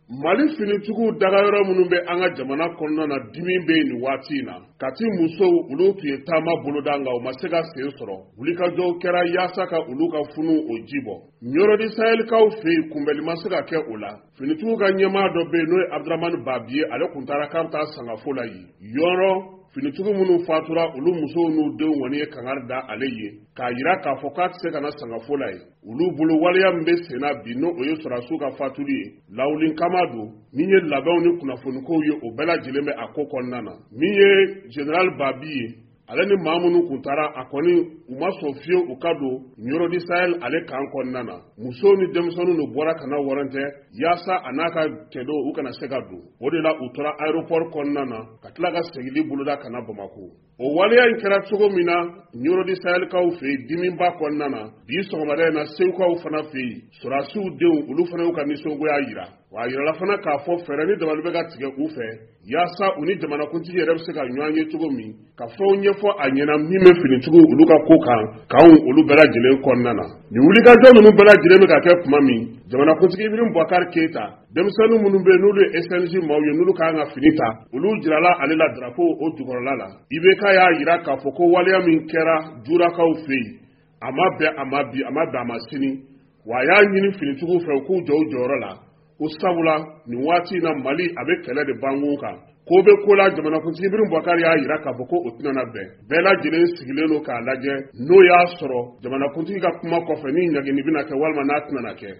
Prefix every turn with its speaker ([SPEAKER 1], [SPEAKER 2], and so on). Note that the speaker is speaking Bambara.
[SPEAKER 1] Mali finitigiw dagayɔrɔ minnu bɛ an ka jamana kɔnɔna na dimi bɛ nin waati in na. Kati musow olu tun ye taama boloda nka u ma se ka sen sɔrɔ. Wulikajɔw kɛra yaasa ka olu ka funu o ji bɔ. Ɲɔrɔdi Sahɛlikaw fɛ yen kunbɛli ma se ka kɛ o la. Finitigiw ka ɲɛmaa dɔ bɛ yen n'o ye Abdramane Babiye ale kun taara k'a bɛ taa sangafo la yen. Yɔrɔ finitigiw minnu fatura olu musow n'u denw kɔni ye kangari da ale ye k'a yira k'a fɔ k'a tɛ se ka na sangafo la ye. Olu bolo waleya min bɛ sen na bi n'o o ye sɔrɔdasiw ka fatuli ye. Lawulinkama don min ye labɛnw ni kunnafonikow ye o bɛɛ lajɛlen bɛ a ko kɔnɔna na. Min ye Général Babi ye ale ni maa minnu kun taara a kɔni u ma sɔn fiyewu u ka don Ɲɔrɔdi Sahel ale kan kɔnɔna na. Musow ni denmisɛnninw de bɔra ka na wɔrɔntɛ yaasa a n'a ka cɛdenw u kana se ka don. O de la u tora aéroport kɔnɔna na ka tila ka segili boloda ka na Bamako. O waleya in kɛra cogo min na Ɲɔrɔdi Sahɛlikaw fɛ yen dimiba kɔnɔna na bi sɔgɔmada in na Segukaw fana fɛ yen sɔrɔdasiw denw olu fana y'u ka nisɔngoya yira. Wa a yirala fana k'a fɔ fɛɛrɛ ni dabali bɛ ka tigɛ u fɛ yaasa u ni jamanakuntigi yɛrɛ bɛ se ka ɲɔgɔn ye cogo min ka fɛnw ɲɛfɔ a ɲɛna min bɛ finitigiw olu ka ko kan k'anw olu bɛɛ lajɛlen kɔnɔna na. Nin wulikajɔ ninnu bɛɛ lajɛlen bɛ ka kɛ tuma min jamanakuntigi Ibrahim Boubacar Keita denmisɛnninw minnu bɛ yen n'olu ye SNJ maaw ye n'olu kan ka fini ta olu jirala ale la drapeau o jukɔrɔla la. IBK y'a yira k'a fɔ ko waleya min kɛra Jurakaw fɛ yen a ma bɛn a ma bi a ma bɛn a ma sini wa a y'a ɲini finitigiw fɛ u k'u jɔ u jɔyɔrɔ la. Ko sabula nin waati in na Mali a bɛ kɛlɛ de bangun kan. Ko bɛ ko la jamanakuntigi Ibrahim Boubacar y'a yira k'a fɔ ko o tɛna bɛn. Bɛɛ lajɛlen sigilen don k'a lajɛ n'o y'a sɔrɔ jamanakuntigi ka kuma kɔfɛ ni ɲagini bɛna kɛ walima n'a tɛna kɛ.